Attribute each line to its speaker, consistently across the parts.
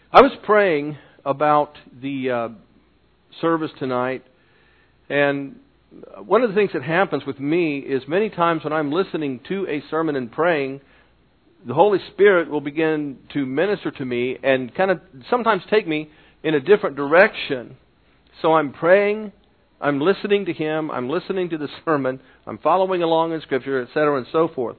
Speaker 1: I was praying about the service tonight, and one of the things that happens with me is many times when I'm listening to a sermon and praying, the Holy Spirit will begin to minister to me and kind of sometimes take me in a different direction. So I'm praying, I'm listening to Him, I'm listening to the sermon, I'm following along in Scripture, etc., and so forth.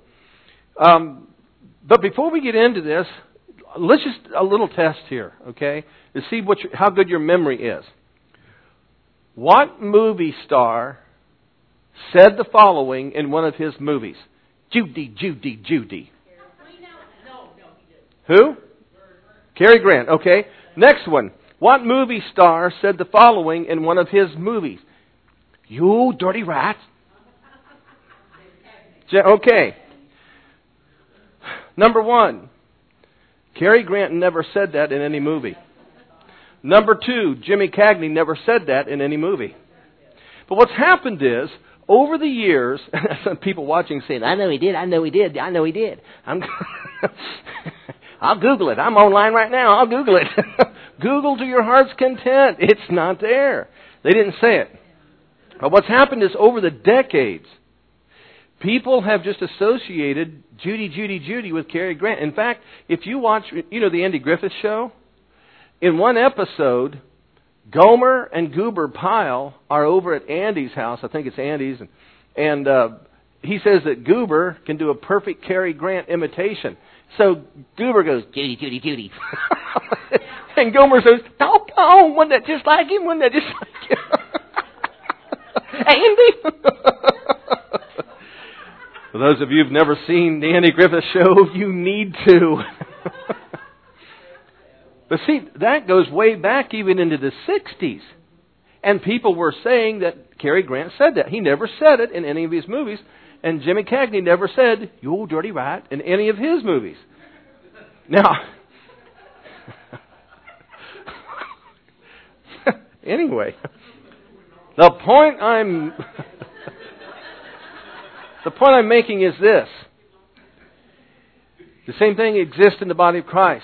Speaker 1: But before we get into this, let's just a little test here, okay, to see how good your memory is. What movie star said the following in one of his movies? Judy, Judy, Judy. Who? Cary Grant, okay. Next one. What movie star said the following in one of his movies? You dirty rat. Okay. Number one. Cary Grant never said that in any movie. Number two, Jimmy Cagney never said that in any movie. But what's happened is, over the years, some people watching saying, I know he did, I know he did, I know he did. I'll Google it. I'm online right now. I'll Google it. Google to your heart's content. It's not there. They didn't say it. But what's happened is, over the decades, people have just associated Judy, Judy, Judy with Cary Grant. In fact, if you watch, the Andy Griffith Show, in one episode, Gomer and Goober Pyle are over at Andy's house. I think it's Andy's. And he says that Goober can do a perfect Cary Grant imitation. So Goober goes, Judy, Judy, Judy. And Gomer says, oh, wasn't that just like him? Wasn't that just like him? Andy? For those of you who've never seen the Andy Griffith Show, you need to. But see, that goes way back even into the 60s. And people were saying that Cary Grant said that. He never said it in any of his movies. And Jimmy Cagney never said, you old dirty rat, in any of his movies. Now, anyway, the point I'm making is this. The same thing exists in the body of Christ.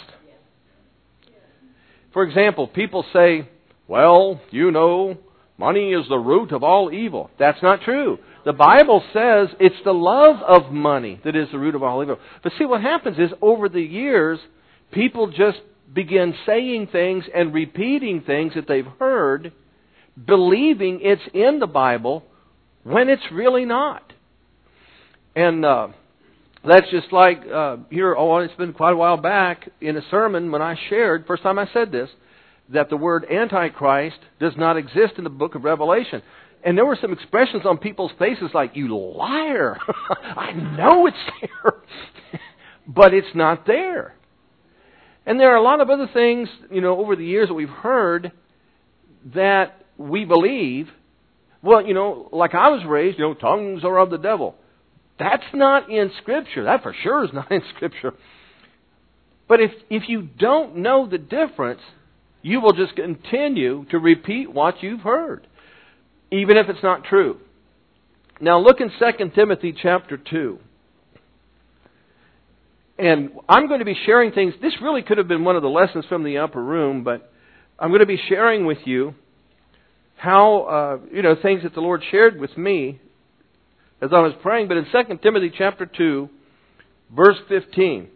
Speaker 1: For example, people say, well, money is the root of all evil. That's not true. The Bible says it's the love of money that is the root of all evil. But see, what happens is, over the years, people just begin saying things and repeating things that they've heard, believing it's in the Bible when it's really not. And that's just like it's been quite a while back in a sermon when I shared, first time I said this, that the word Antichrist does not exist in the book of Revelation. And there were some expressions on people's faces like, you liar. I know it's there. But it's not there. And there are a lot of other things, over the years that we've heard that we believe. Well, like I was raised, tongues are of the devil. That's not in Scripture. That for sure is not in Scripture. But if you don't know the difference, you will just continue to repeat what you've heard, even if it's not true. Now look in 2 Timothy chapter 2. And I'm going to be sharing things. This really could have been one of the lessons from the upper room, but I'm going to be sharing with you how, things that the Lord shared with me as I was praying. But in 2 Timothy chapter 2, verse 15,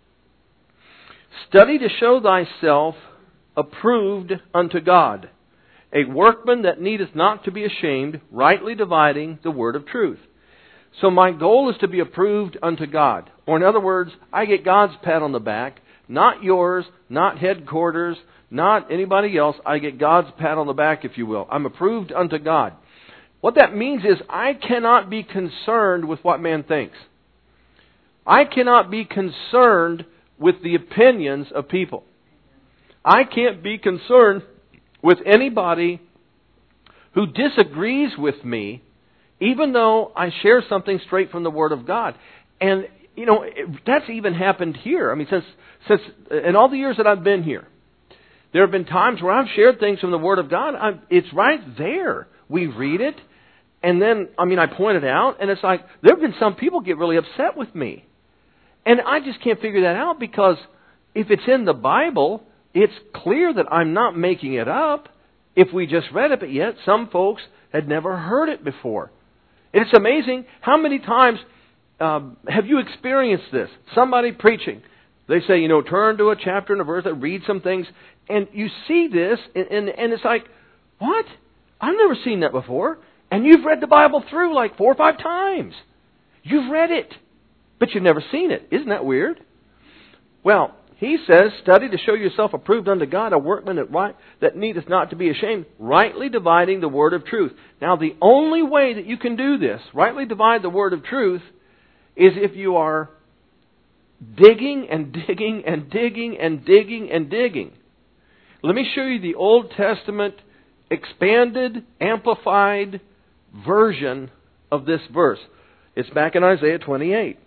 Speaker 1: study to show thyself approved unto God, a workman that needeth not to be ashamed, rightly dividing the word of truth. So my goal is to be approved unto God. Or in other words, I get God's pat on the back, not yours, not headquarters, not anybody else. I get God's pat on the back, if you will. I'm approved unto God. What that means is I cannot be concerned with what man thinks. I cannot be concerned with the opinions of people. I can't be concerned with anybody who disagrees with me, even though I share something straight from the Word of God. And, that's even happened here. I mean, since in all the years that I've been here, there have been times where I've shared things from the Word of God. It's right there. We read it, and then, I point it out, and it's like, there have been some people get really upset with me. And I just can't figure that out, because if it's in the Bible, it's clear that I'm not making it up if we just read it, but yet some folks had never heard it before. And it's amazing how many times have you experienced this? Somebody preaching. They say, turn to a chapter and a verse, read some things, and you see this, and it's like, what? I've never seen that before. And you've read the Bible through like 4 or 5 times. You've read it, but you've never seen it. Isn't that weird? Well, he says, study to show yourself approved unto God, a workman that needeth not to be ashamed, rightly dividing the word of truth. Now, the only way that you can do this, rightly divide the word of truth, is if you are digging and digging and digging and digging and digging. Let me show you the Old Testament expanded, amplified version of this verse. It's back in Isaiah 28.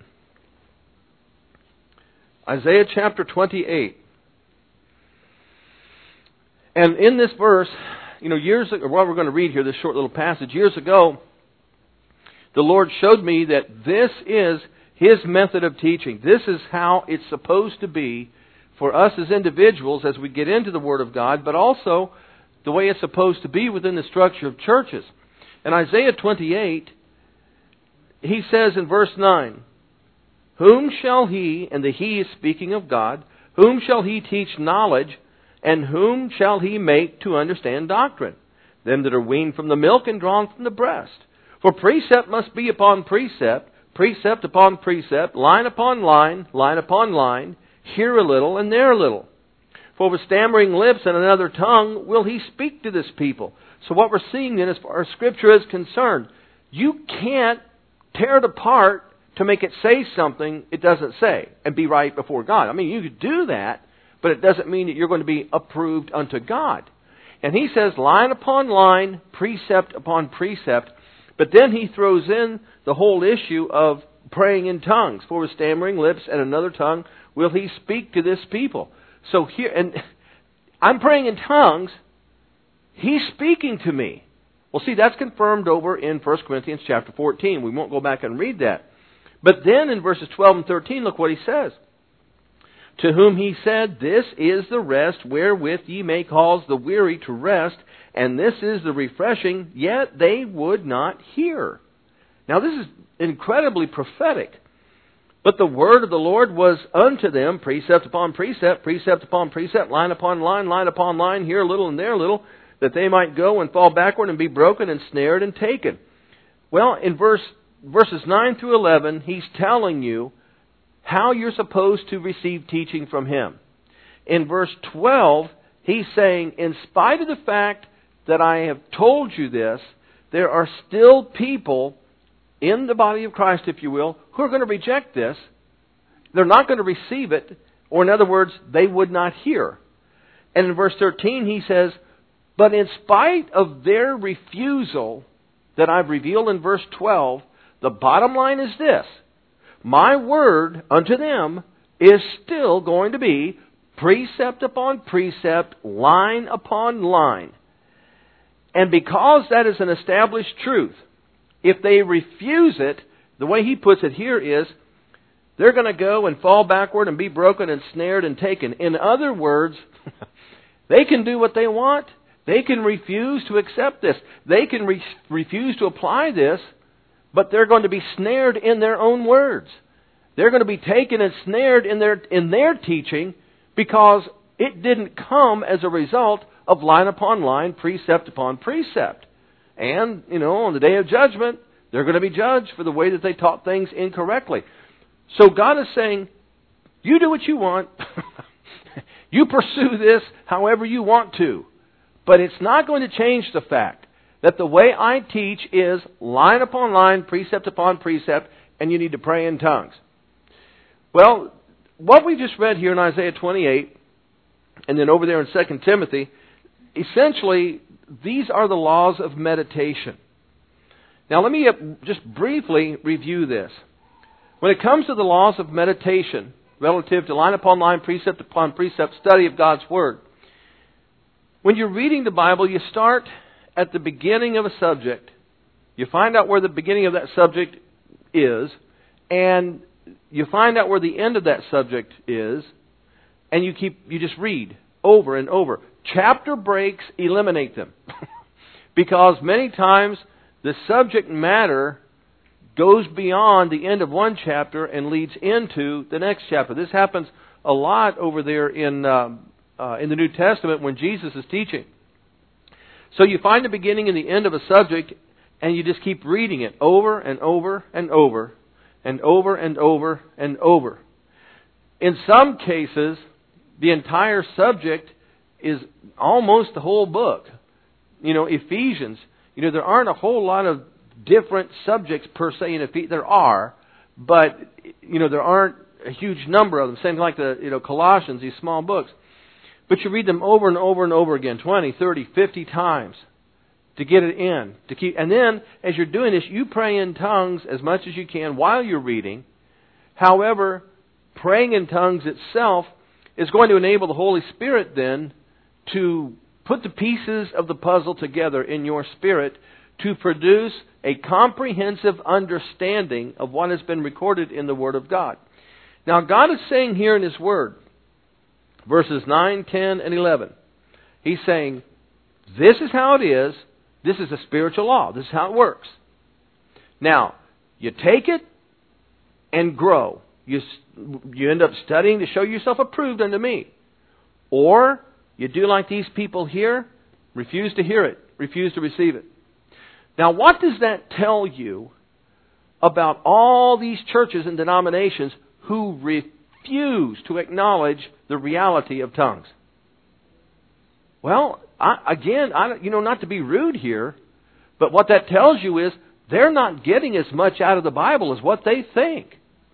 Speaker 1: Isaiah chapter 28. And in this verse, years ago, we're going to read here this short little passage. Years ago, the Lord showed me that this is His method of teaching. This is how it's supposed to be for us as individuals as we get into the Word of God, but also the way it's supposed to be within the structure of churches. In Isaiah 28, He says in verse 9, whom shall He, and the He is speaking of God, whom shall He teach knowledge, and whom shall He make to understand doctrine? Them that are weaned from the milk and drawn from the breast. For precept must be upon precept, precept upon precept, line upon line, line upon line, here a little and there a little. For with stammering lips and another tongue will He speak to this people. So what we're seeing then as far as Scripture is concerned, you can't tear it apart to make it say something it doesn't say and be right before God. I mean, you could do that, but it doesn't mean that you're going to be approved unto God. And He says line upon line, precept upon precept, but then He throws in the whole issue of praying in tongues. For with stammering lips and another tongue will He speak to this people. So here, and I'm praying in tongues, He's speaking to me. Well, see, that's confirmed over in 1 Corinthians chapter 14. We won't go back and read that. But then in verses 12 and 13, look what He says. To whom He said, this is the rest wherewith ye may cause the weary to rest, and this is the refreshing, yet they would not hear. Now this is incredibly prophetic. But the word of the Lord was unto them, precept upon precept, precept upon precept, line upon line, line upon line, here a little and there a little, that they might go and fall backward and be broken and snared and taken. Well, in verses 9 through 11, He's telling you how you're supposed to receive teaching from Him. In verse 12, He's saying, in spite of the fact that I have told you this, there are still people in the body of Christ, if you will, who are going to reject this. They're not going to receive it, or in other words, they would not hear. And in verse 13, He says, but in spite of their refusal that I've revealed in verse 12, the bottom line is this. My word unto them is still going to be precept upon precept, line upon line. And because that is an established truth, if they refuse it, the way he puts it here is, they're going to go and fall backward and be broken and snared and taken. In other words, they can do what they want. They can refuse to accept this. They can refuse to apply this, but they're going to be snared in their own words. They're going to be taken and snared in their teaching because it didn't come as a result of line upon line, precept upon precept. And, on the day of judgment, they're going to be judged for the way that they taught things incorrectly. So God is saying, you do what you want. You pursue this however you want to. But it's not going to change the fact that the way I teach is line upon line, precept upon precept, and you need to pray in tongues. Well, what we just read here in Isaiah 28, and then over there in 2 Timothy, essentially, these are the laws of meditation. Now, let me just briefly review this. When it comes to the laws of meditation, relative to line upon line, precept upon precept, study of God's Word, when you're reading the Bible, you start at the beginning of a subject. You find out where the beginning of that subject is, and you find out where the end of that subject is, and you just read over and over. Chapter breaks eliminate them. Because many times the subject matter goes beyond the end of one chapter and leads into the next chapter. This happens a lot over there in the New Testament when Jesus is teaching. So you find the beginning and the end of a subject, and you just keep reading it over and over and over and over and over and over. In some cases, the entire subject is almost the whole book. Ephesians, there aren't a whole lot of different subjects per se in Ephesians. There are, but, there aren't a huge number of them. Same like the, Colossians, these small books. But you read them over and over and over again, 20, 30, 50 times to get it in. And then, as you're doing this, you pray in tongues as much as you can while you're reading. However, praying in tongues itself is going to enable the Holy Spirit then to put the pieces of the puzzle together in your spirit to produce a comprehensive understanding of what has been recorded in the Word of God. Now, God is saying here in His Word, verses 9, 10, and 11, He's saying, this is how it is. This is a spiritual law. This is how it works. Now, you take it and grow. You end up studying to show yourself approved unto me. Or you do like these people here, refuse to hear it, refuse to receive it. Now, what does that tell you about all these churches and denominations who refuse to acknowledge the reality of tongues? Well, not to be rude here, but what that tells you is they're not getting as much out of the Bible as what they think.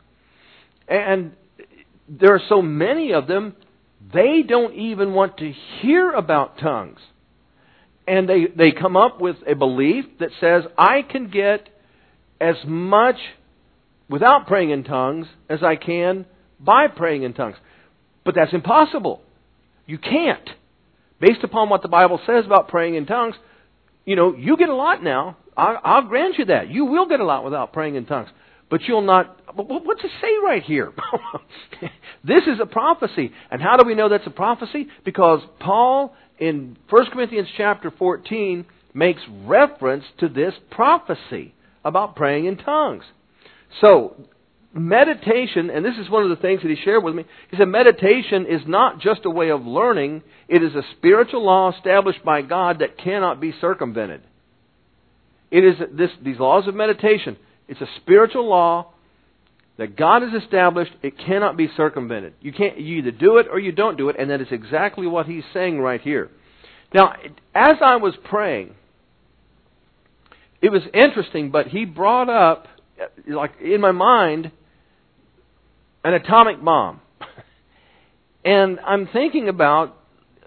Speaker 1: And there are so many of them, they don't even want to hear about tongues. And they come up with a belief that says, I can get as much without praying in tongues as I can by praying in tongues. But that's impossible. You can't. Based upon what the Bible says about praying in tongues, you get a lot now. I'll grant you that. You will get a lot without praying in tongues. But you'll not... What's it say right here? This is a prophecy. And how do we know that's a prophecy? Because Paul, in 1 Corinthians chapter 14, makes reference to this prophecy about praying in tongues. So, meditation, and this is one of the things that he shared with me, he said meditation is not just a way of learning, it is a spiritual law established by God that cannot be circumvented. It is these laws of meditation. It's a spiritual law that God has established. It cannot be circumvented. You either do it or you don't do it, and that is exactly what he's saying right here. Now, as I was praying, it was interesting, but he brought up, like in my mind, an atomic bomb. And I'm thinking about,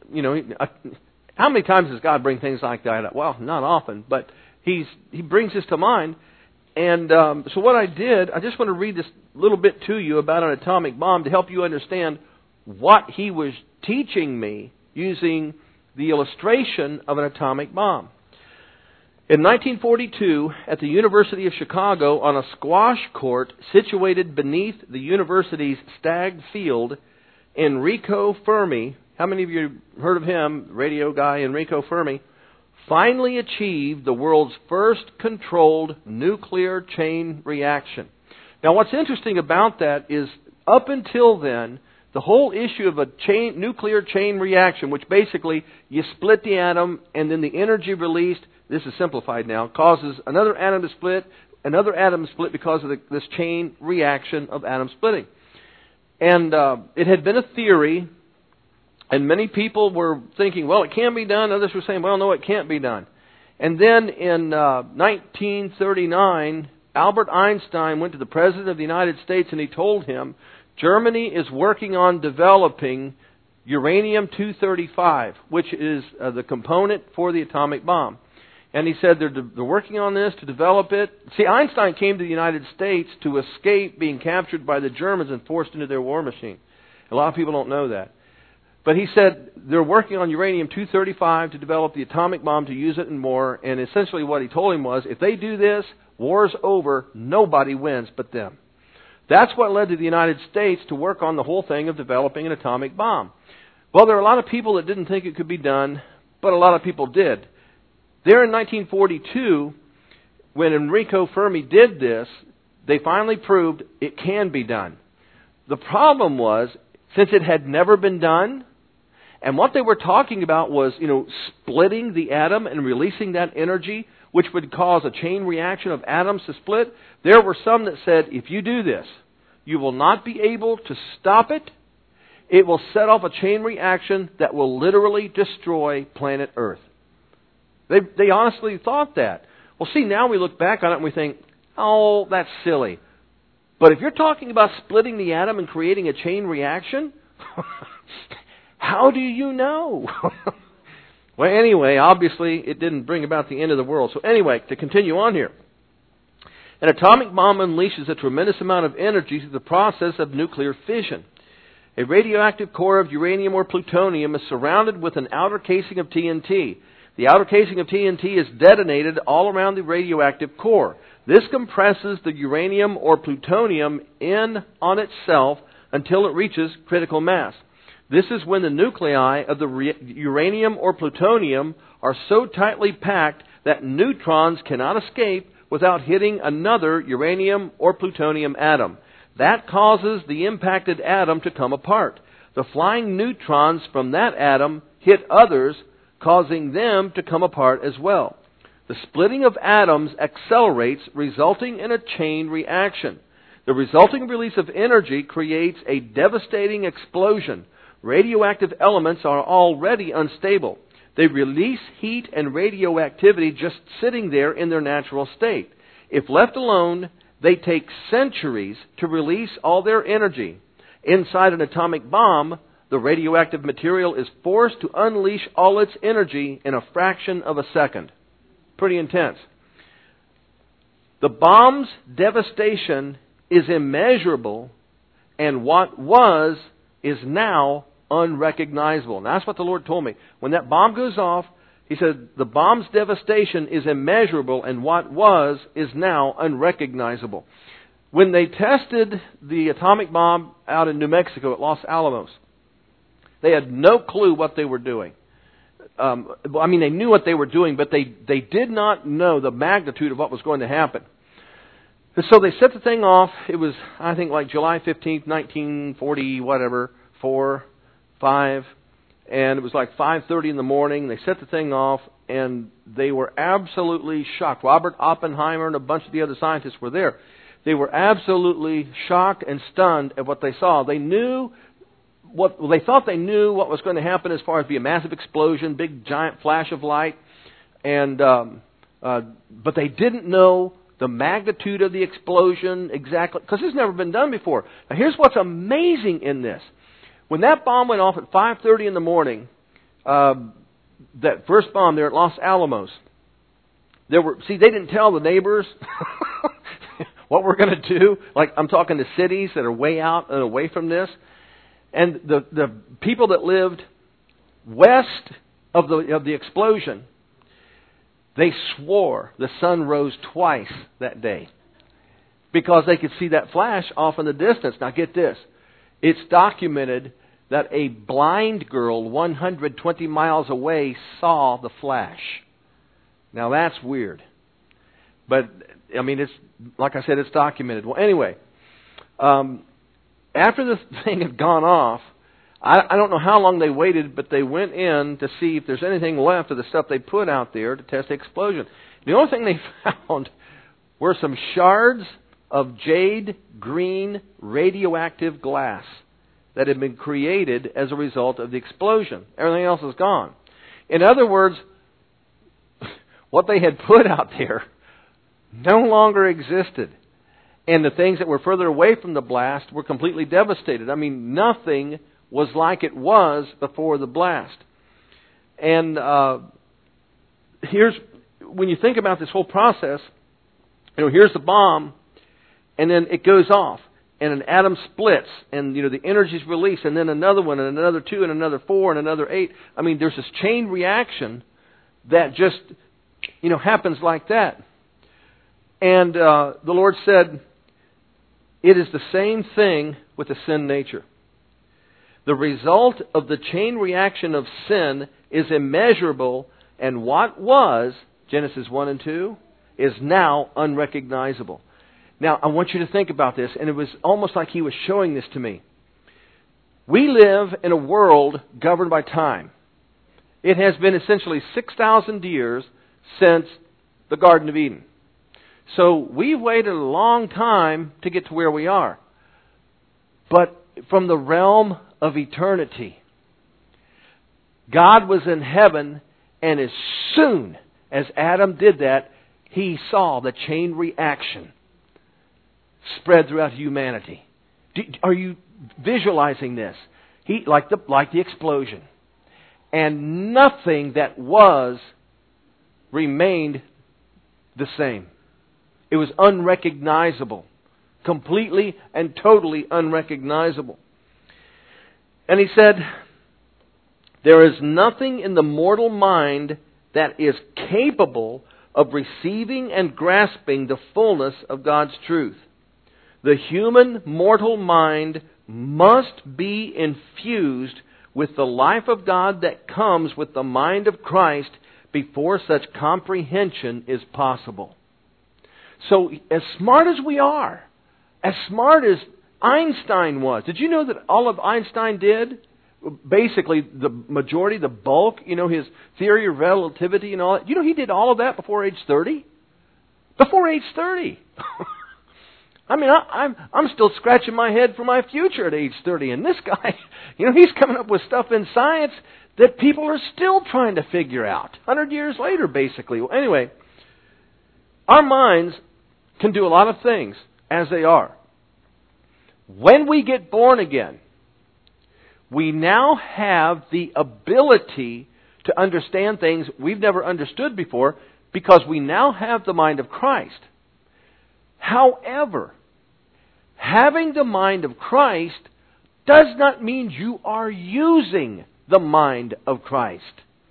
Speaker 1: how many times does God bring things like that up? Well, not often, but He brings this to mind. And so what I did, I just want to read this little bit to you about an atomic bomb to help you understand what he was teaching me using the illustration of an atomic bomb. In 1942, at the University of Chicago, on a squash court situated beneath the university's Stagg Field, Enrico Fermi, how many of you heard of him, radio guy Enrico Fermi, finally achieved the world's first controlled nuclear chain reaction. Now, what's interesting about that is, up until then, the whole issue of a nuclear chain reaction, which basically you split the atom and then the energy released, this is simplified now, causes another atom to split because of this chain reaction of atom splitting. And it had been a theory, and many people were thinking, well, it can be done. Others were saying, well, no, it can't be done. And then in 1939, Albert Einstein went to the President of the United States and he told him, Germany is working on developing uranium-235, which is the component for the atomic bomb. And he said they're working on this to develop it. See, Einstein came to the United States to escape being captured by the Germans and forced into their war machine. A lot of people don't know that. But he said they're working on uranium-235 to develop the atomic bomb to use it in war. And essentially what he told him was, if they do this, war's over, nobody wins but them. That's what led to the United States to work on the whole thing of developing an atomic bomb. Well, there are a lot of people that didn't think it could be done, but a lot of people did. There in 1942, when Enrico Fermi did this, they finally proved it can be done. The problem was, since it had never been done, and what they were talking about was, splitting the atom and releasing that energy, which would cause a chain reaction of atoms to split, there were some that said, if you do this, you will not be able to stop it. It will set off a chain reaction that will literally destroy planet Earth. They honestly thought that. Well, see, now we look back on it and we think, oh, that's silly. But if you're talking about splitting the atom and creating a chain reaction, how do you know? Well, anyway, obviously, it didn't bring about the end of the world. So anyway, to continue on here. An atomic bomb unleashes a tremendous amount of energy through the process of nuclear fission. A radioactive core of uranium or plutonium is surrounded with an outer casing of TNT. The outer casing of TNT is detonated all around the radioactive core. This compresses the uranium or plutonium in on itself until it reaches critical mass. This is when the nuclei of the uranium or plutonium are so tightly packed that neutrons cannot escape without hitting another uranium or plutonium atom. That causes the impacted atom to come apart. The flying neutrons from that atom hit others, causing them to come apart as well. The splitting of atoms accelerates, resulting in a chain reaction. The resulting release of energy creates a devastating explosion. Radioactive elements are already unstable. They release heat and radioactivity just sitting there in their natural state. If left alone, they take centuries to release all their energy. Inside an atomic bomb, the radioactive material is forced to unleash all its energy in a fraction of a second. Pretty intense. The bomb's devastation is immeasurable, and what was is now unrecognizable. And that's what the Lord told me. When that bomb goes off, He said, the bomb's devastation is immeasurable, and what was is now unrecognizable. When they tested the atomic bomb out in New Mexico at Los Alamos, they had no clue what they were doing. They knew what they were doing, but they did not know the magnitude of what was going to happen. And so they set the thing off. It was, I think, like July 15th, 1940, whatever, 4, 5. And it was like 5:30 in the morning. They set the thing off, and they were absolutely shocked. Robert Oppenheimer and a bunch of the other scientists were there. They were absolutely shocked and stunned at what they saw. They thought they knew what was going to happen as far as be a massive explosion, big giant flash of light, and but they didn't know the magnitude of the explosion exactly, because it's never been done before. Now here's what's amazing in this. When that bomb went off at 5:30 in the morning, that first bomb there at Los Alamos, they didn't tell the neighbors what we're going to do. Like, I'm talking to cities that are way out and away from this. And the people that lived west of the explosion, they swore the sun rose twice that day because they could see that flash off in the distance. Now get this. It's documented that a blind girl 120 miles away saw the flash. Now that's weird. But, it's, like I said, it's documented. Well, anyway, after the thing had gone off, I don't know how long they waited, but they went in to see if there's anything left of the stuff they put out there to test the explosion. The only thing they found were some shards of jade green radioactive glass that had been created as a result of the explosion. Everything else is gone. In other words, what they had put out there no longer existed. And the things that were further away from the blast were completely devastated. Nothing was like it was before the blast. And when you think about this whole process, here's the bomb, and then it goes off, and an atom splits, and the energy is released, and then another one, and another 2, and another 4, and another 8. There's this chain reaction that just happens like that. And the Lord said, it is the same thing with the sin nature. The result of the chain reaction of sin is immeasurable, and what was, Genesis 1 and 2, is now unrecognizable. Now, I want you to think about this, and it was almost like he was showing this to me. We live in a world governed by time. It has been essentially 6,000 years since the Garden of Eden. So we've waited a long time to get to where we are. But from the realm of eternity, God was in heaven, and as soon as Adam did that, he saw the chain reaction spread throughout humanity. Are you visualizing this? Like the explosion. And nothing that was remained the same. It was unrecognizable. Completely and totally unrecognizable. And he said, there is nothing in the mortal mind that is capable of receiving and grasping the fullness of God's truth. The human mortal mind must be infused with the life of God that comes with the mind of Christ before such comprehension is possible. So, as smart as we are, as smart as Einstein was, did you know that all of Einstein did? Basically, the majority, the bulk, his theory of relativity and all that. He did all of that before age 30? Before age 30. I mean, I'm still scratching my head for my future at age 30. And this guy, he's coming up with stuff in science that people are still trying to figure out. 100 years later, basically. Well, anyway, our minds can do a lot of things as they are. When we get born again, we now have the ability to understand things we've never understood before because we now have the mind of Christ. However, having the mind of Christ does not mean you are using the mind of Christ.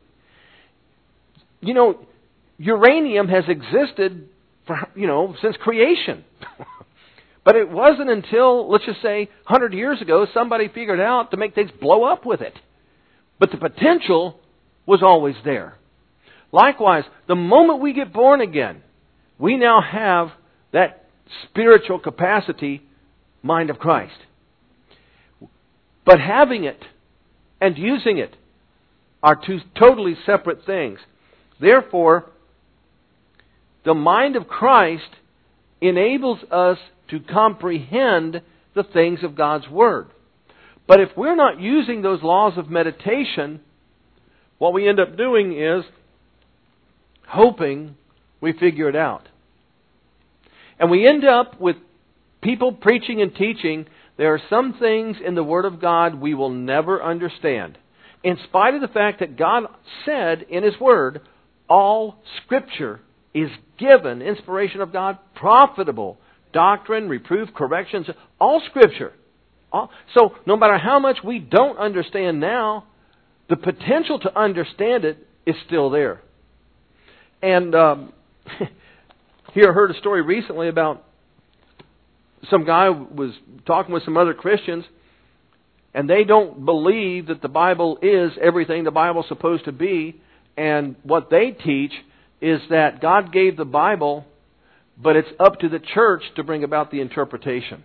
Speaker 1: Uranium has existed for, since creation. But it wasn't until, let's just say, 100 years ago, somebody figured out to make things blow up with it. But the potential was always there. Likewise, the moment we get born again, we now have that spiritual capacity, mind of Christ. But having it and using it are two totally separate things. Therefore, the mind of Christ enables us to comprehend the things of God's Word. But if we're not using those laws of meditation, what we end up doing is hoping we figure it out. And we end up with people preaching and teaching, there are some things in the Word of God we will never understand. In spite of the fact that God said in His Word, all Scripture is given, inspiration of God, profitable. Doctrine, reproof, corrections, all Scripture. So no matter how much we don't understand now, the potential to understand it is still there. And here I heard a story recently about some guy was talking with some other Christians, and they don't believe that the Bible is everything the Bible's supposed to be. And what they teach is that God gave the Bible, but it's up to the church to bring about the interpretation.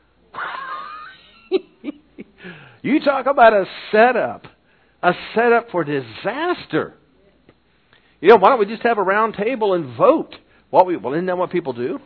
Speaker 1: You talk about a setup for disaster. Why don't we just have a round table and vote? Well, isn't that what people do?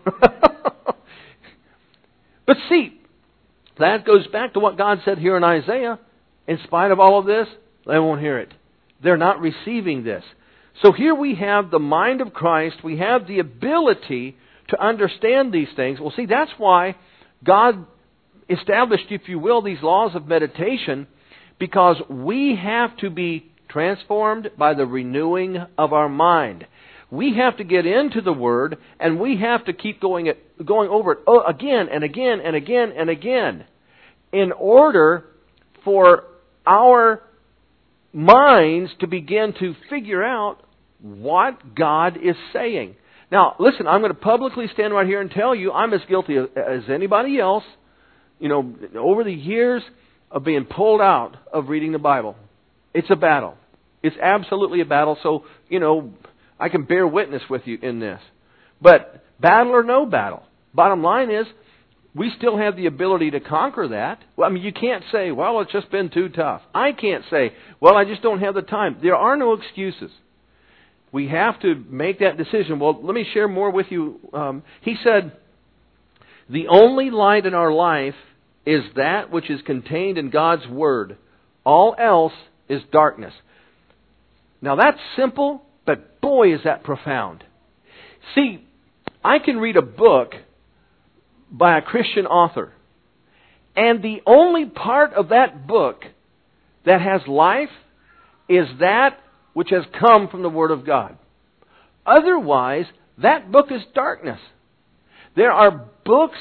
Speaker 1: But see, that goes back to what God said here in Isaiah. In spite of all of this, they won't hear it. They're not receiving this. So here we have the mind of Christ. We have the ability to understand these things. Well, see, that's why God established, if you will, these laws of meditation, because we have to be transformed by the renewing of our mind. We have to get into the Word, and we have to keep going over it again and again and again and again in order for our minds to begin to figure out what God is saying. Now, listen, I'm going to publicly stand right here and tell you I'm as guilty as anybody else. Over the years, of being pulled out of reading the Bible. It's a battle. It's absolutely a battle. So, I can bear witness with you in this. But battle or no battle, bottom line is, we still have the ability to conquer that. Well, you can't say, well, it's just been too tough. I can't say, well, I just don't have the time. There are no excuses. We have to make that decision. Well, let me share more with you. He said, the only light in our life is that which is contained in God's Word. All else is darkness. Now that's simple, but boy, is that profound. See, I can read a book by a Christian author, and the only part of that book that has life is that which has come from the Word of God. Otherwise, that book is darkness. There are books,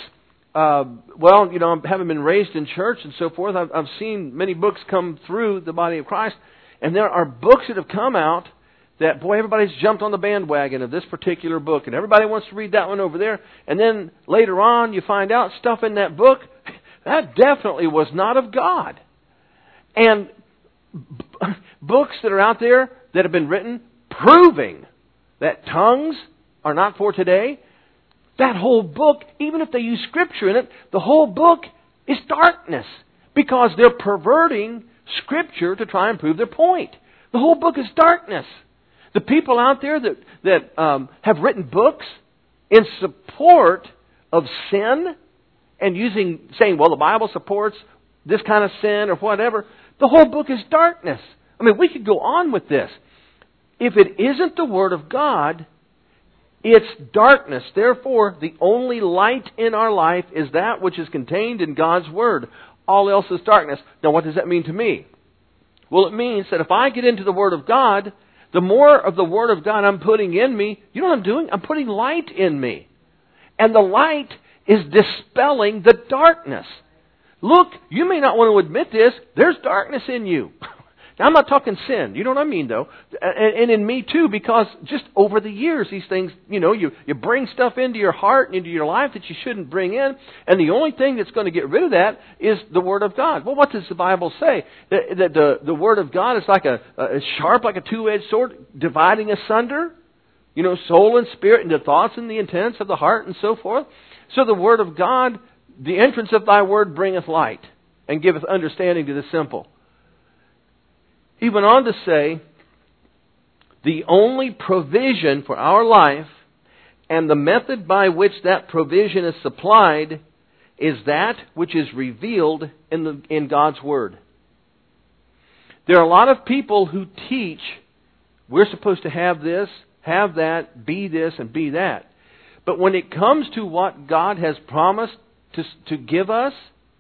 Speaker 1: having been raised in church and so forth, I've seen many books come through the body of Christ, and there are books that have come out that, boy, everybody's jumped on the bandwagon of this particular book, and everybody wants to read that one over there. And then later on, you find out stuff in that book, that definitely was not of God. And books that are out there that have been written proving that tongues are not for today, that whole book, even if they use Scripture in it, the whole book is darkness because they're perverting Scripture to try and prove their point. The whole book is darkness. The people out there that have written books in support of sin and saying, well, the Bible supports this kind of sin or whatever, the whole book is darkness. We could go on with this. If it isn't the Word of God, it's darkness. Therefore, the only light in our life is that which is contained in God's Word. All else is darkness. Now, what does that mean to me? Well, it means that if I get into the Word of God, the more of the Word of God I'm putting in me, you know what I'm doing? I'm putting light in me. And the light is dispelling the darkness. Look, you may not want to admit this, there's darkness in you. Now, I'm not talking sin. You know what I mean, though? And in me, too, because just over the years, these things, you bring stuff into your heart and into your life that you shouldn't bring in. And the only thing that's going to get rid of that is the Word of God. Well, what does the Bible say? That the Word of God is like a sharp, like a two-edged sword, dividing asunder, soul and spirit, and the thoughts and the intents of the heart and so forth. So the Word of God, the entrance of thy Word bringeth light and giveth understanding to the simple. He went on to say, the only provision for our life and the method by which that provision is supplied is that which is revealed in God's Word. There are a lot of people who teach we're supposed to have this, have that, be this, and be that. But when it comes to what God has promised to give us,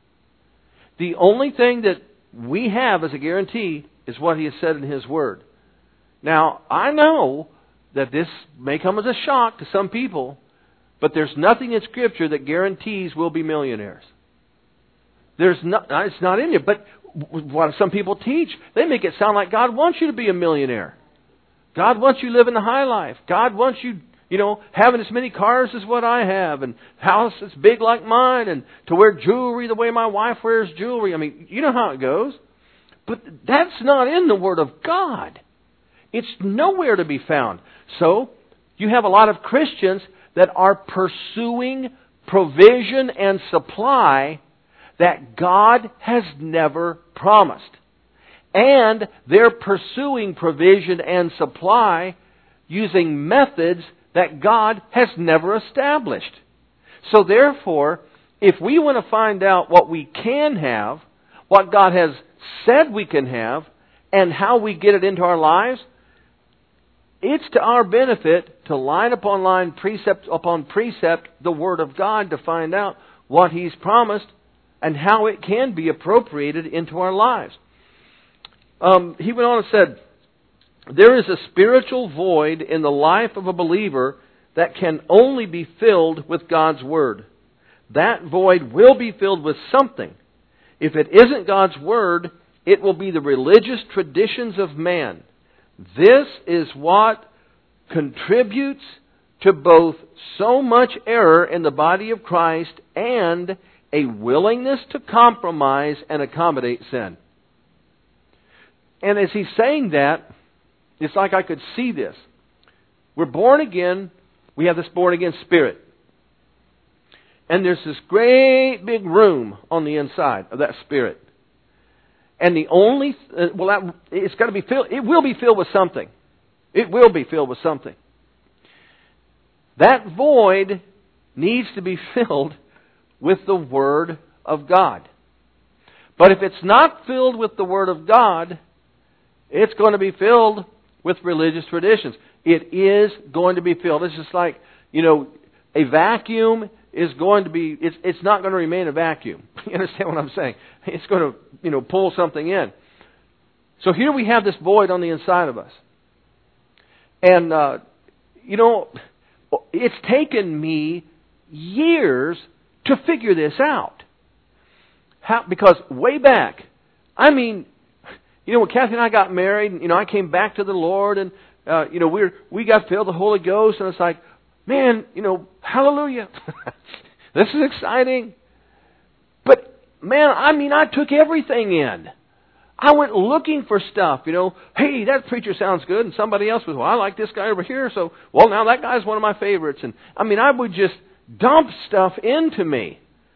Speaker 1: the only thing that we have as a guarantee is what He has said in His Word. Now, I know that this may come as a shock to some people, but there's nothing in Scripture that guarantees we'll be millionaires. It's not in there. But what some people teach, they make it sound like God wants you to be a millionaire. God wants you living the high life. God wants you, having as many cars as what I have, and house that's big like mine, and to wear jewelry the way my wife wears jewelry. You know how it goes. But that's not in the Word of God. It's nowhere to be found. So, you have a lot of Christians that are pursuing provision and supply that God has never promised. And they're pursuing provision and supply using methods that God has never established. So therefore, if we want to find out what we can have, what God has said we can have, and how we get it into our lives, it's to our benefit to line upon line, precept upon precept, the Word of God to find out what He's promised and how it can be appropriated into our lives. He went on and said, there is a spiritual void in the life of a believer that can only be filled with God's Word. That void will be filled with something. If it isn't God's Word, it will be the religious traditions of man. This is what contributes to both so much error in the body of Christ and a willingness to compromise and accommodate sin. And as he's saying that, it's like I could see this. We're born again. We have this born again spirit. And there's this great big room on the inside of that spirit. And the only, it's got to be filled, it will be filled with something. It will be filled with something. That void needs to be filled with the Word of God. But if it's not filled with the Word of God, it's going to be filled with religious traditions. It is going to be filled. It's just like, a vacuum is going to be, it's not going to remain a vacuum. You understand what I'm saying? It's going to, pull something in. So here we have this void on the inside of us. And, it's taken me years to figure this out. Because way back, when Kathy and I got married, I came back to the Lord, and we got filled with the Holy Ghost, and it's like, man, hallelujah. This is exciting. But man, I took everything in. I went looking for stuff, hey, that preacher sounds good, and somebody else was, well, I like this guy over here, so, well, now that guy's one of my favorites. And I would just dump stuff into me.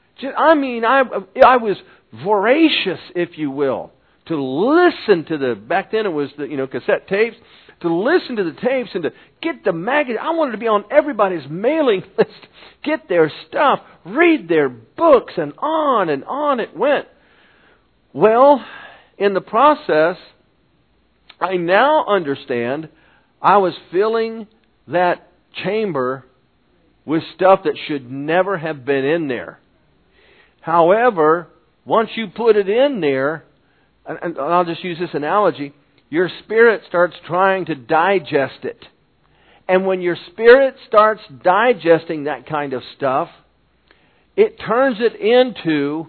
Speaker 1: I was voracious, if you will, to listen to back then it was the, cassette tapes, to listen to the tapes and to get the magazine. I wanted to be on everybody's mailing list, get their stuff, read their books, and on it went. Well, in the process, I now understand I was filling that chamber with stuff that should never have been in there. However, once you put it in there, and I'll just use this analogy, your spirit starts trying to digest it. And when your spirit starts digesting that kind of stuff, it turns it into,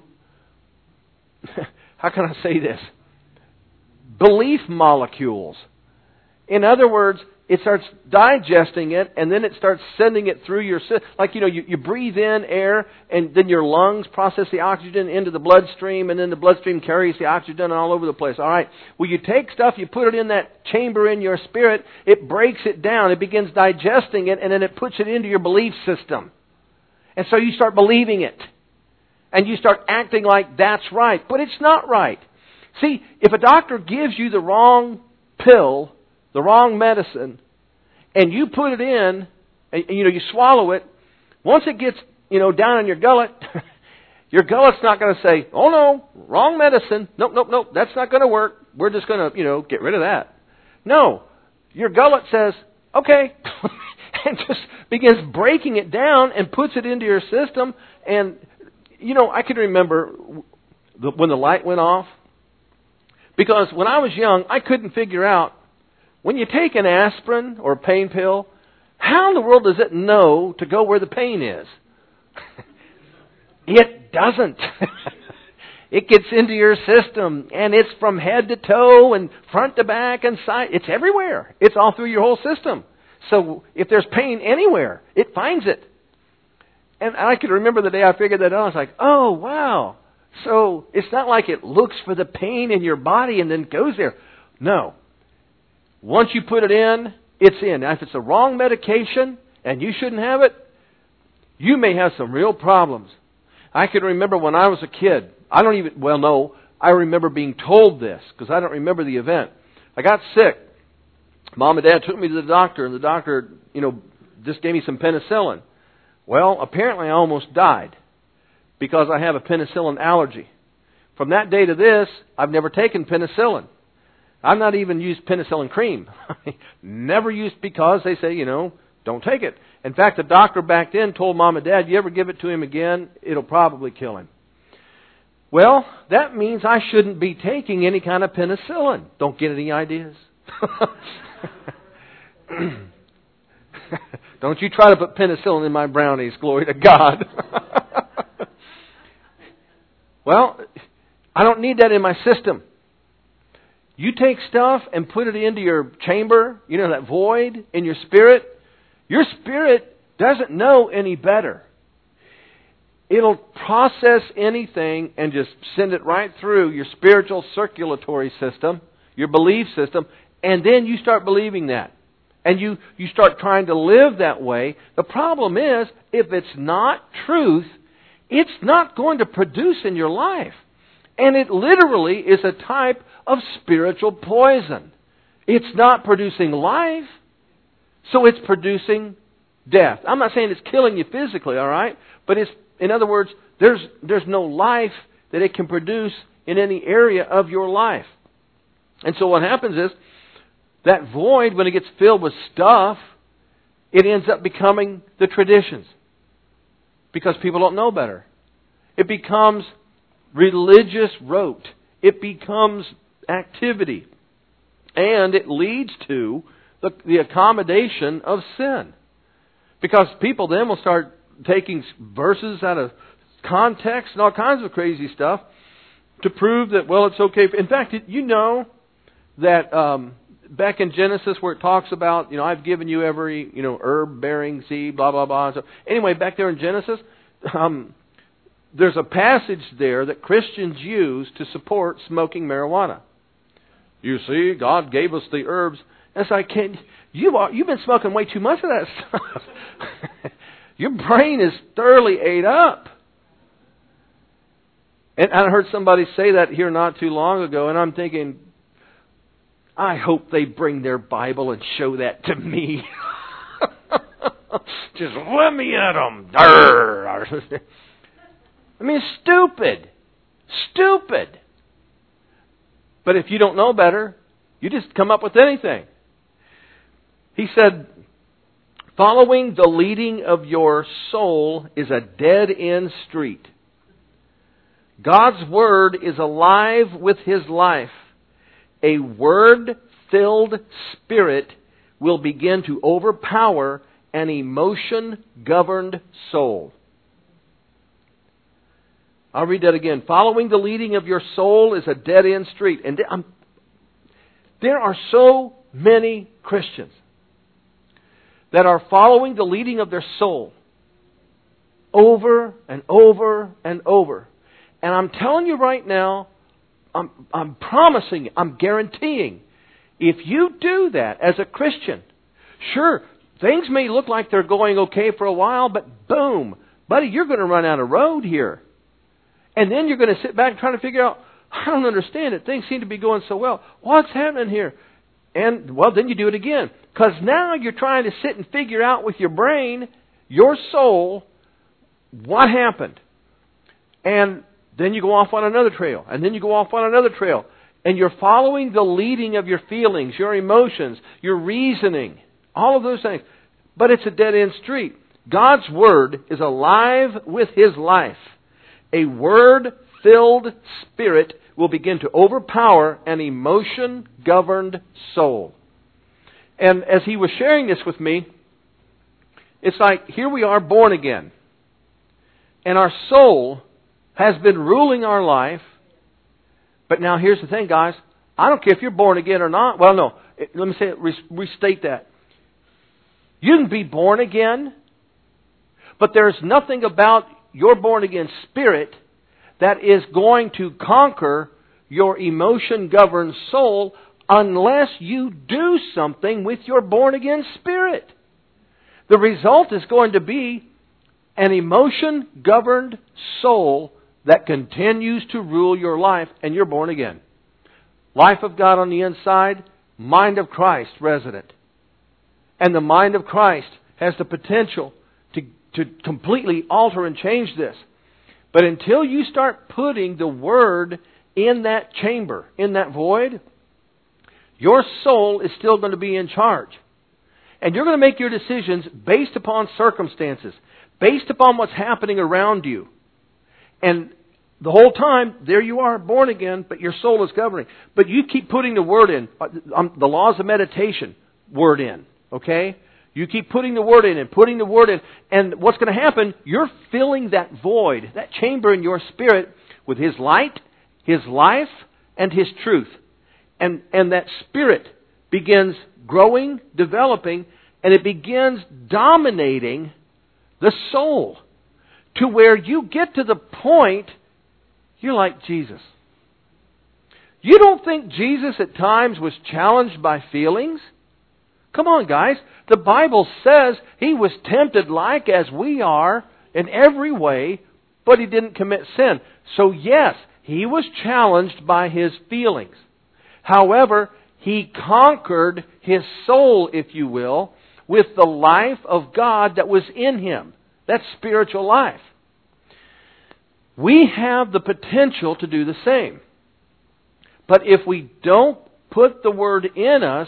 Speaker 1: how can I say this? Belief molecules. In other words, it starts digesting it, and then it starts sending it through your system. Like, you breathe in air, and then your lungs process the oxygen into the bloodstream, and then the bloodstream carries the oxygen all over the place. All right. Well, you take stuff, you put it in that chamber in your spirit, it breaks it down, it begins digesting it, and then it puts it into your belief system. And so you start believing it. And you start acting like that's right. But it's not right. See, if a doctor gives you the wrong pill, the wrong medicine, and you put it in, and you swallow it, once it gets, down in your gullet's not going to say, oh no, wrong medicine. Nope, that's not going to work. We're just going to, get rid of that. No, your gullet says, okay, and just begins breaking it down and puts it into your system. And, I can remember when the light went off, because when I was young, I couldn't figure out, when you take an aspirin or a pain pill, how in the world does it know to go where the pain is? It doesn't. It gets into your system, and it's from head to toe and front to back and side. It's everywhere. It's all through your whole system. So if there's pain anywhere, it finds it. And I can remember the day I figured that out. I was like, oh, wow. So it's not like it looks for the pain in your body and then goes there. No. Once you put it in, it's in. Now, if it's the wrong medication and you shouldn't have it, you may have some real problems. I can remember when I was a kid. I remember being told this because I don't remember the event. I got sick. Mom and Dad took me to the doctor, and the doctor, just gave me some penicillin. Well, apparently I almost died because I have a penicillin allergy. From that day to this, I've never taken penicillin. I've not even used penicillin cream. Never used, because they say, don't take it. In fact, the doctor back then told Mom and Dad, you ever give it to him again, it'll probably kill him. Well, that means I shouldn't be taking any kind of penicillin. Don't get any ideas? Don't you try to put penicillin in my brownies, glory to God. Well, I don't need that in my system. You take stuff and put it into your chamber, that void in your spirit. Your spirit doesn't know any better. it'll process anything and just send it right through your spiritual circulatory system, your belief system, and then you start believing that. And you start trying to live that way. The problem is, if it's not truth, it's not going to produce in your life. And it literally is a type of spiritual poison. It's not producing life, so it's producing death. I'm not saying it's killing you physically, all right? But it's, in other words, there's no life that it can produce in any area of your life. And so what happens is, that void, when it gets filled with stuff, it ends up becoming the traditions. Because people don't know better. It becomes religious rote. It becomes activity. And it leads to the accommodation of sin. Because people then will start taking verses out of context and all kinds of crazy stuff to prove that, well, it's okay. In fact, you know that back in Genesis where it talks about, I've given you every, herb-bearing seed, blah, blah, blah. So anyway, back there in Genesis, there's a passage there that Christians use to support smoking marijuana. You see, God gave us the herbs. And it's like, you've been smoking way too much of that stuff. Your brain is thoroughly ate up. And I heard somebody say that here not too long ago, and I'm thinking, I hope they bring their Bible and show that to me. Just let me at them. I mean, stupid. Stupid. But if you don't know better, you just come up with anything. He said, following the leading of your soul is a dead-end street. God's Word is alive with His life. A Word-filled spirit will begin to overpower an emotion-governed soul. I'll read that again. Following the leading of your soul is a dead-end street. And there are so many Christians that are following the leading of their soul over and over and over. And I'm telling you right now, I'm promising, I'm guaranteeing, if you do that as a Christian, sure, things may look like they're going okay for a while, but boom, buddy, you're going to run out of road here. And then you're going to sit back and try to figure out, I don't understand it. Things seem to be going so well. What's happening here? And, well, then you do it again. Because now you're trying to sit and figure out with your brain, your soul, what happened. And then you go off on another trail. And then you go off on another trail. And you're following the leading of your feelings, your emotions, your reasoning, all of those things. But it's a dead-end street. God's Word is alive with His life. A Word-filled spirit will begin to overpower an emotion-governed soul. And as he was sharing this with me, it's like, here we are born again. And our soul has been ruling our life. But now here's the thing, guys. I don't care if you're born again or not. Well, no. Let me say it, restate that. You can be born again, but there's nothing about your born again spirit that is going to conquer your emotion-governed soul unless you do something with your born again spirit. The result is going to be an emotion-governed soul that continues to rule your life, and you're born again. Life of God on the inside, mind of Christ resident. And the mind of Christ has the potential to completely alter and change this. But until you start putting the Word in that chamber, in that void, your soul is still going to be in charge. And you're going to make your decisions based upon circumstances, based upon what's happening around you. And the whole time, there you are, born again, but your soul is governing. But you keep putting the Word in, the laws of meditation, Word in, okay? You keep putting the Word in and putting the Word in. And what's going to happen, you're filling that void, that chamber in your spirit with His light, His life, and His truth. And that spirit begins growing, developing, and it begins dominating the soul to where you get to the point you're like Jesus. You don't think Jesus at times was challenged by feelings? Come on, guys. The Bible says He was tempted like as we are in every way, but He didn't commit sin. So yes, He was challenged by His feelings. However, He conquered His soul, if you will, with the life of God that was in Him. That's spiritual life. We have the potential to do the same. But if we don't put the Word in us,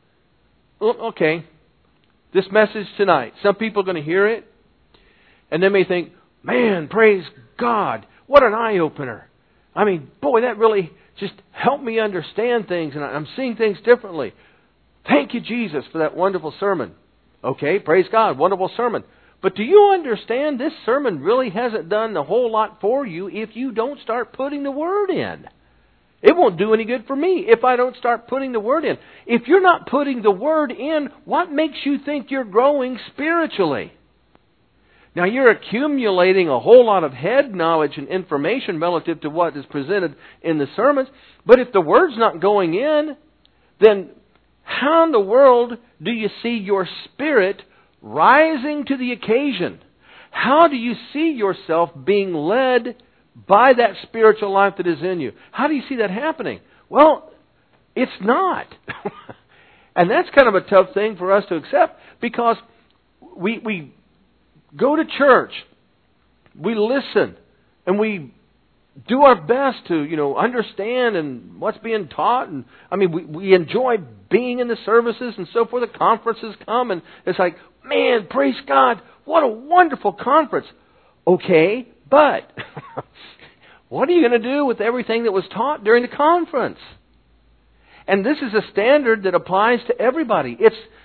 Speaker 1: okay, this message tonight, some people are going to hear it, and they may think, man, praise God, what an eye-opener. I mean, boy, that really just helped me understand things, and I'm seeing things differently. Thank you, Jesus, for that wonderful sermon. Okay, praise God, wonderful sermon. But do you understand this sermon really hasn't done a whole lot for you if you don't start putting the Word in? It won't do any good for me if I don't start putting the Word in. If you're not putting the Word in, what makes you think you're growing spiritually? Now, you're accumulating a whole lot of head knowledge and information relative to what is presented in the sermons, but if the Word's not going in, then how in the world do you see your spirit rising to the occasion? How do you see yourself being led by that spiritual life that is in you? How do you see that happening? Well, it's not. And that's kind of a tough thing for us to accept, because we go to church, we listen, and we do our best to, understand and what's being taught. And I mean, we enjoy being in the services and so forth. The conferences come, and it's like, man, praise God, what a wonderful conference. Okay, but what are you going to do with everything that was taught during the conference? And this is a standard that applies to everybody.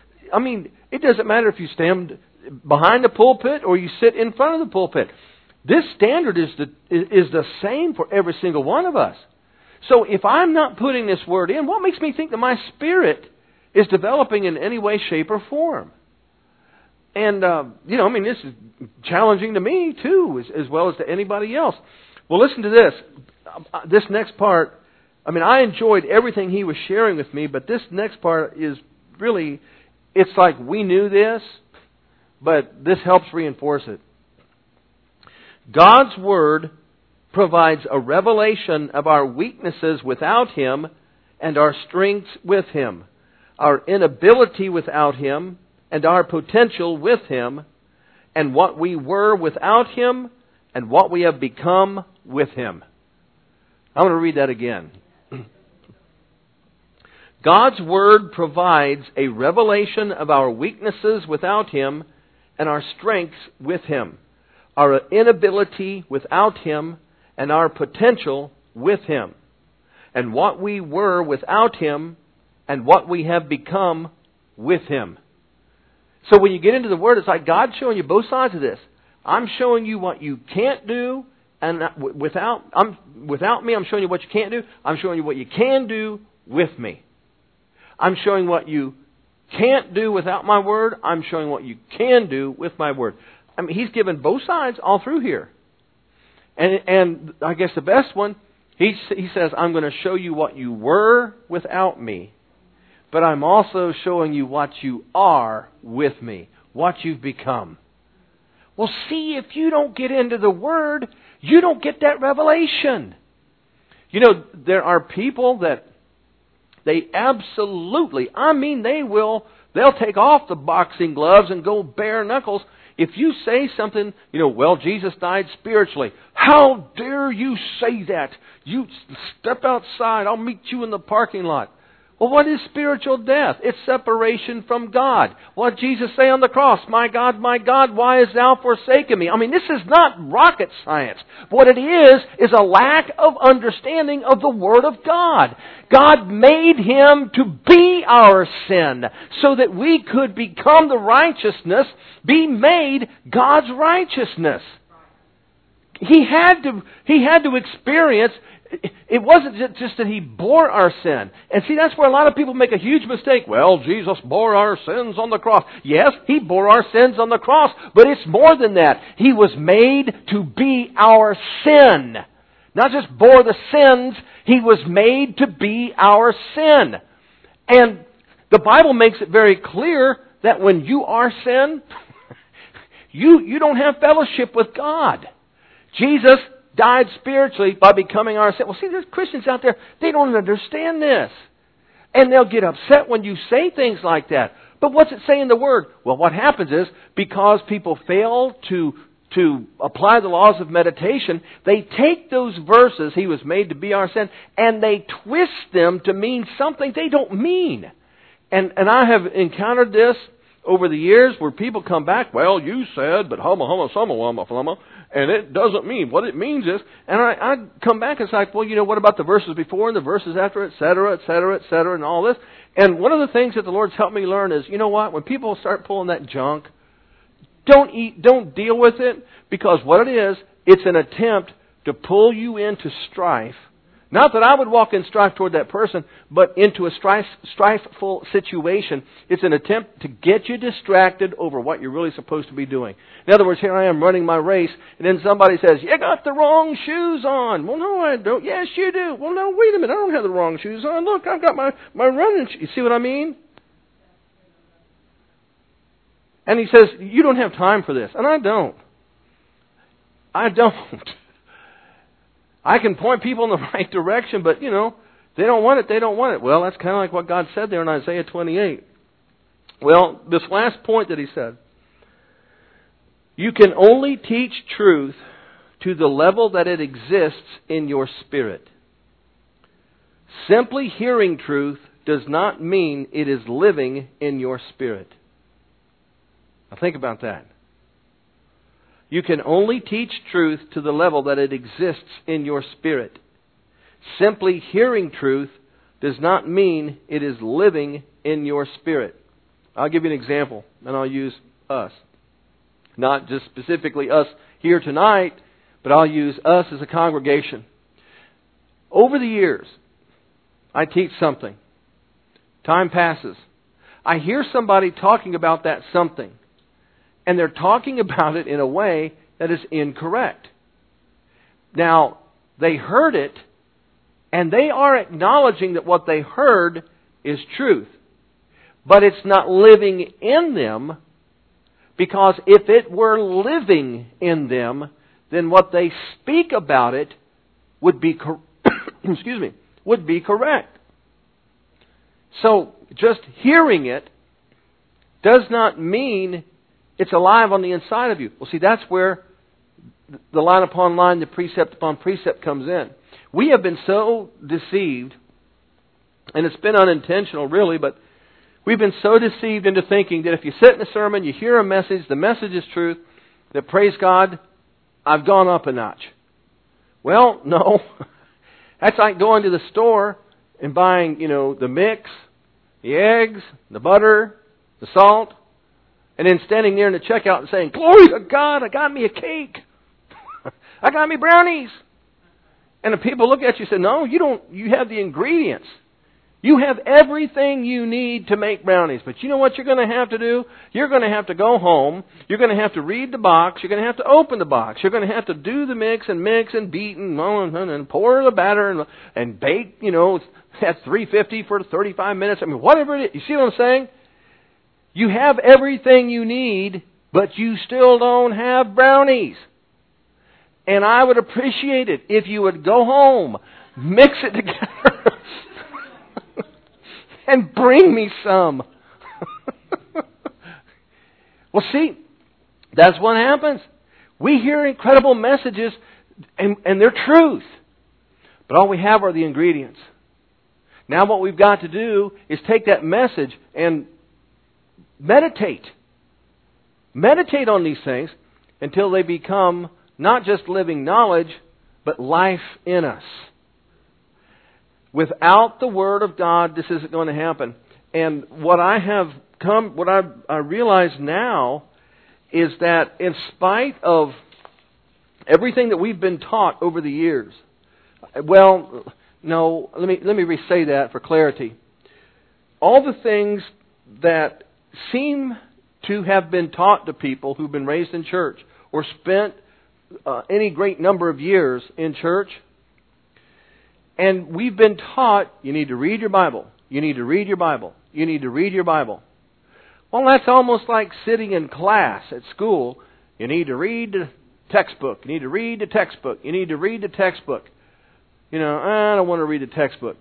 Speaker 1: It doesn't matter if you stand behind the pulpit or you sit in front of the pulpit. This standard is the same for every single one of us. So if I'm not putting this Word in, what makes me think that my spirit is developing in any way, shape, or form? And, this is challenging to me, too, as well as to anybody else. Well, listen to this. This next part, I enjoyed everything he was sharing with me, but this next part is really, it's like we knew this, but this helps reinforce it. God's Word provides a revelation of our weaknesses without Him and our strengths with Him, our inability without Him and our potential with Him, and what we were without Him and what we have become with Him. I want to read that again. God's Word provides a revelation of our weaknesses without Him and our strengths with Him, our inability without Him and our potential with Him, and what we were without Him and what we have become with Him. So when you get into the Word, it's like God's showing you both sides of this. I'm showing you what you can't do, and without me, I'm showing you what you can't do. I'm showing you what you can do with me. I'm showing what you can't do without my Word. I'm showing what you can do with my Word. He's given both sides all through here. And I guess the best one, he says, I'm going to show you what you were without me, but I'm also showing you what you are with me, what you've become. Well, see, if you don't get into the Word, you don't get that revelation. There are people that they absolutely, they'll take off the boxing gloves and go bare knuckles. If you say something, well, Jesus died spiritually. How dare you say that? You step outside. I'll meet you in the parking lot. Well, what is spiritual death? It's separation from God. What did Jesus say on the cross? My God, why hast thou forsaken me? This is not rocket science. What it is a lack of understanding of the Word of God. God made Him to be our sin so that we could become the righteousness, be made God's righteousness. He had to experience It wasn't just that He bore our sin. And see, that's where a lot of people make a huge mistake. Well, Jesus bore our sins on the cross. Yes, He bore our sins on the cross, but it's more than that. He was made to be our sin. Not just bore the sins, He was made to be our sin. And the Bible makes it very clear that when you are sin, you don't have fellowship with God. Jesus died spiritually by becoming our sin. Well, see, there's Christians out there, they don't understand this. And they'll get upset when you say things like that. But what's it say in the Word? Well, what happens is, because people fail to apply the laws of meditation, they take those verses, He was made to be our sin, and they twist them to mean something they don't mean. And I have encountered this over the years where people come back, well, you said, but and it doesn't mean. What it means is, and I come back and it's like, well, what about the verses before and the verses after, et cetera, and all this. And one of the things that the Lord's helped me learn is, you know what, when people start pulling that junk, don't deal with it, because what it is, it's an attempt to pull you into strife. Not that I would walk in strife toward that person, but into a strifeful situation. It's an attempt to get you distracted over what you're really supposed to be doing. In other words, here I am running my race, and then somebody says, you got the wrong shoes on. Well, no, I don't. Yes, you do. Well, no, wait a minute. I don't have the wrong shoes on. Look, I've got my running shoes. You see what I mean? And he says, you don't have time for this. And I don't. I can point people in the right direction, but, they don't want it, they don't want it. Well, that's kind of like what God said there in Isaiah 28. Well, this last point that He said, you can only teach truth to the level that it exists in your spirit. Simply hearing truth does not mean it is living in your spirit. Now think about that. You can only teach truth to the level that it exists in your spirit. Simply hearing truth does not mean it is living in your spirit. I'll give you an example, and I'll use us. Not just specifically us here tonight, but I'll use us as a congregation. Over the years, I teach something. Time passes. I hear somebody talking about that something. And they're talking about it in a way that is incorrect. Now, they heard it, and they are acknowledging that what they heard is truth. But it's not living in them, because if it were living in them, then what they speak about it would be would be correct. So, just hearing it does not mean it's alive on the inside of you. Well, see, that's where the line upon line, the precept upon precept comes in. We have been so deceived, and it's been unintentional really, but we've been so deceived into thinking that if you sit in a sermon, you hear a message, the message is truth, that praise God, I've gone up a notch. Well, no. That's like going to the store and buying, the mix, the eggs, the butter, the salt, and then standing there in the checkout and saying, glory to God, I got me a cake. I got me brownies. And the people look at you and say, no, you don't. You have the ingredients. You have everything you need to make brownies. But you know what you're going to have to do? You're going to have to go home. You're going to have to read the box. You're going to have to open the box. You're going to have to do the mix and beat and pour the batter and bake, at 350 for 35 minutes. I mean, whatever it is. You see what I'm saying? You have everything you need, but you still don't have brownies. And I would appreciate it if you would go home, mix it together, and bring me some. Well, see, that's what happens. We hear incredible messages, and they're truth. But all we have are the ingredients. Now what we've got to do is take that message and meditate. Meditate on these things until they become not just living knowledge, but life in us. Without the Word of God, this isn't going to happen. And what I realize now is that in spite of everything that we've been taught over the years Well, no, let me re-say that for clarity. All the things that seem to have been taught to people who've been raised in church or spent any great number of years in church, and we've been taught, you need to read your Bible, you need to read your Bible, you need to read your Bible. Well, that's almost like sitting in class at school. You need to read the textbook, you need to read the textbook, you need to read the textbook. You know, I don't want to read the textbook.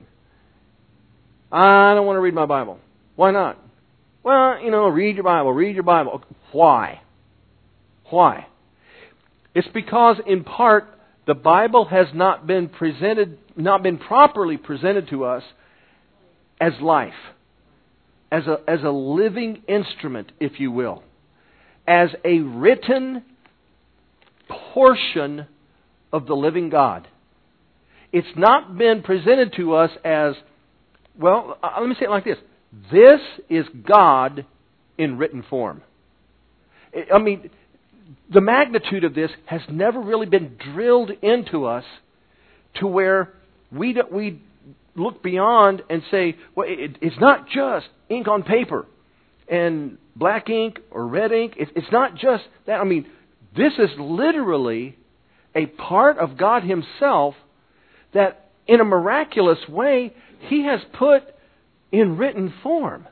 Speaker 1: I don't want to read my Bible. Why not? Well, you know, read your Bible, read your Bible. Why? Why? It's because, in part, the Bible has not been properly presented to us as life, as a living instrument, if you will, as a written portion of the living God. It's not been presented to us as, well, let me say it like this. This is God in written form. I mean, the magnitude of this has never really been drilled into us to where we look beyond and say, well, it's not just ink on paper and black ink or red ink. It's not just that. I mean, this is literally a part of God Himself that in a miraculous way He has put in written form.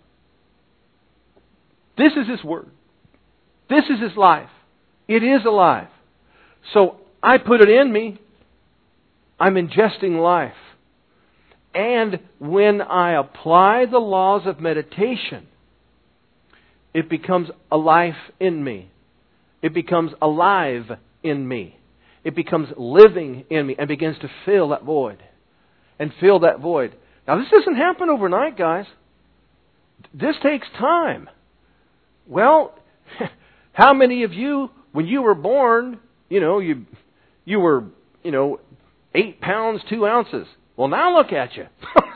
Speaker 1: This is His Word. This is His life. It is alive. So I put it in me. I'm ingesting life. And when I apply the laws of meditation, it becomes a life in me. It becomes alive in me. It becomes living in me and begins to fill that void. And fill that void. Now, this doesn't happen overnight, guys. This takes time. Well, how many of you, when you were born, you were, 8 pounds, 2 ounces. Well, now look at you.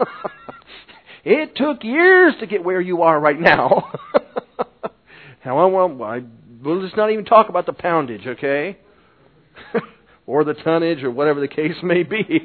Speaker 1: It took years to get where you are right now. We'll just not even talk about the poundage, okay? Or the tonnage, or whatever the case may be.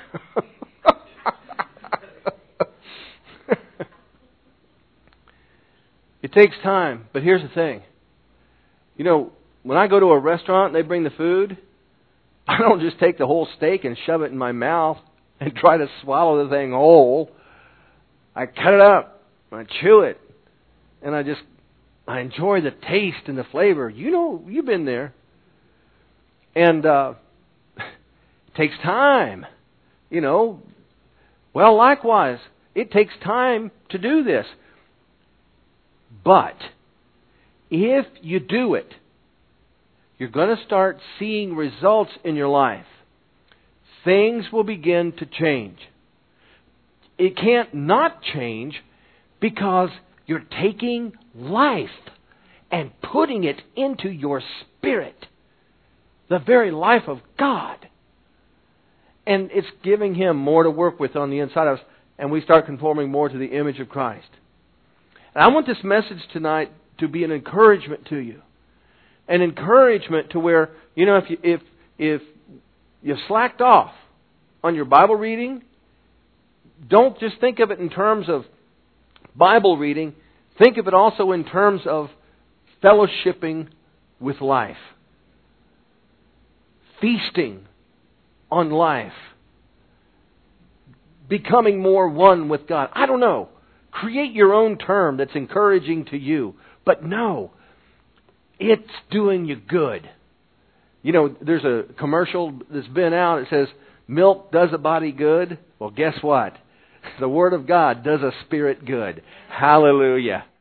Speaker 1: It takes time, but here's the thing. When I go to a restaurant and they bring the food, I don't just take the whole steak and shove it in my mouth and try to swallow the thing whole. I cut it up, I chew it, and I enjoy the taste and the flavor. You've been there. And it takes time. Well, likewise, it takes time to do this. But if you do it, you're going to start seeing results in your life. Things will begin to change. It can't not change because you're taking life and putting it into your spirit. The very life of God. And it's giving Him more to work with on the inside of us. And we start conforming more to the image of Christ. And I want this message tonight to be an encouragement to you. An encouragement to where, if you slacked off on your Bible reading, don't just think of it in terms of Bible reading. Think of it also in terms of fellowshipping with life. Feasting on life. Becoming more one with God. I don't know. Create your own term that's encouraging to you. But no, it's doing you good. There's a commercial that's been out. It says, milk does a body good. Well, guess what? The Word of God does a spirit good. Hallelujah.